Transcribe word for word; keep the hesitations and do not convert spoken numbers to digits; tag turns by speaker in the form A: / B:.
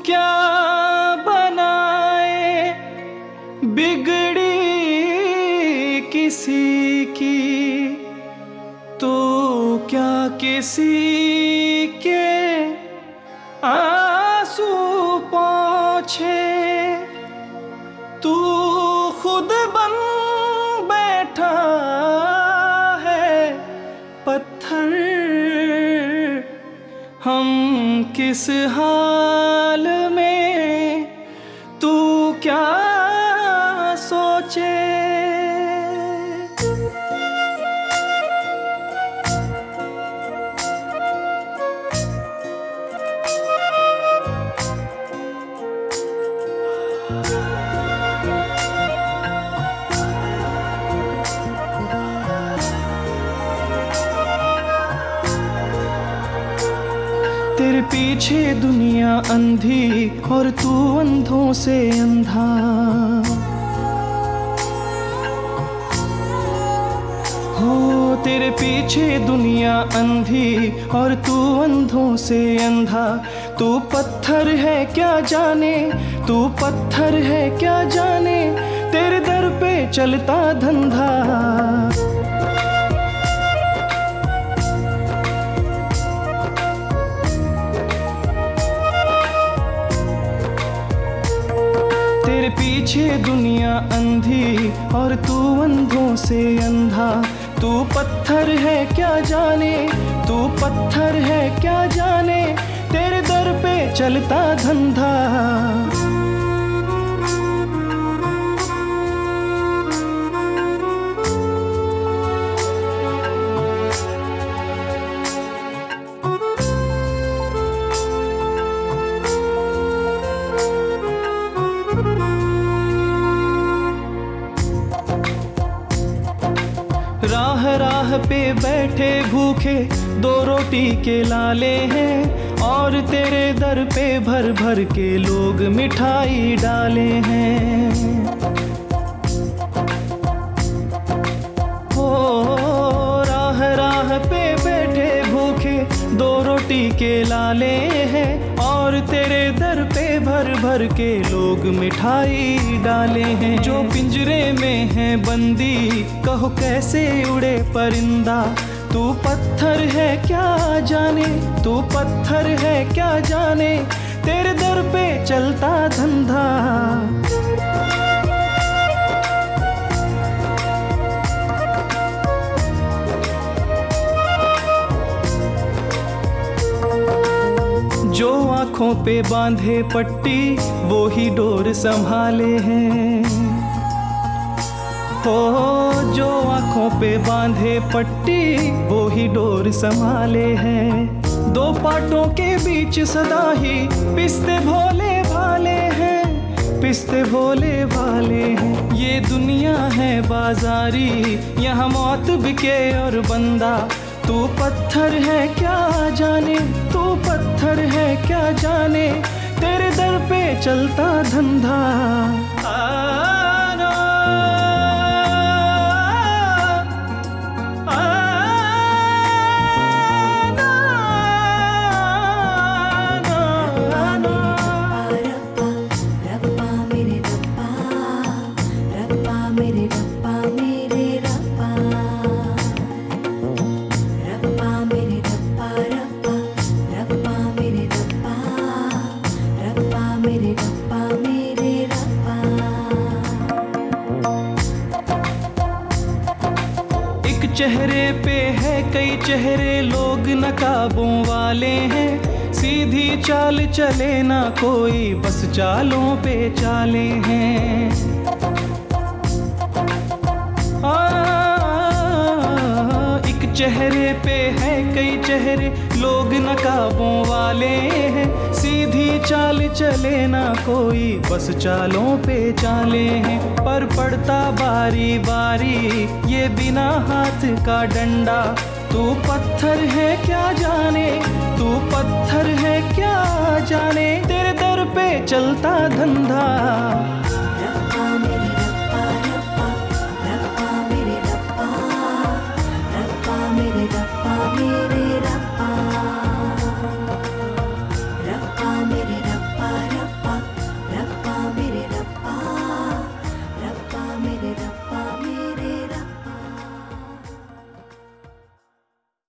A: क्या बनाए बिगड़ी किसी की, तू क्या किसी के आंसू पोंछे। तू खुद बन बैठा है पत्थर, हम किस हाल में तू क्या सोचे। तेरे पीछे दुनिया अंधी और तू अंधों से अंधा। हो तेरे पीछे दुनिया अंधी और तू अंधों से अंधा। तू पत्थर है क्या जाने, तू पत्थर है क्या जाने, तेरे दर पे चलता धंधा। तेरे पीछे दुनिया अंधी और तू अंधों से अंधा। तू पत्थर है क्या जाने, तू पत्थर है क्या जाने, तेरे दर पे चलता धंधा। राह राह पे बैठे भूखे दो रोटी के लाले हैं, और तेरे दर पे भर भर के लोग मिठाई डाले हैं। हो राह राह पे बैठे भूखे दो रोटी के लाले हैं, और तेरे दर पे भर भर के लोग मिठाई डाले हैं। जो पिंजरे में है बंदी कहो कैसे उड़े परिंदा। तू पत्थर है क्या जाने, तू पत्थर है क्या जाने, तेरे दर पे चलता धंधा। जो आँखों पे बांधे पट्टी वो ही डोर संभाले हैं। हो जो आँखों पे बांधे पट्टी वो ही डोर संभाले हैं। दो पाटों के बीच सदा ही पिसते भोले भाले हैं, पिसते भोले भाले हैं। ये दुनिया है बाजारी, यहाँ मौत बिके और बंदा। तू पत्थर है क्या जाने, तू पत्थर है क्या जाने, तेरे दर पे चलता धंधा। आना, आना, आना। रब्बा मेरे रब्बा, रब्बा मेरे रब्बा मेरे रब्बा, रब्बा मेरे रब्बा रब्बा, रब्बा मेरे रब्बा, रब्बा मेरे रब्बा मेरे रब्बा। एक चेहरे पे है कई चेहरे, लोग नकाबों वाले हैं। सीधी चाल चले ना कोई, बस चालों पे चाले हैं। आ, एक चेहरे पे है कई चेहरे, लोग नकाबों वाले हैं। सीधी चाल चले ना कोई, बस चालों पे चाले हैं। पर पड़ता बारी बारी ये बिना हाथ का डंडा। तू पत्थर है क्या जाने, तू पत्थर है क्या जाने, तेरे दर पे चलता धंधा।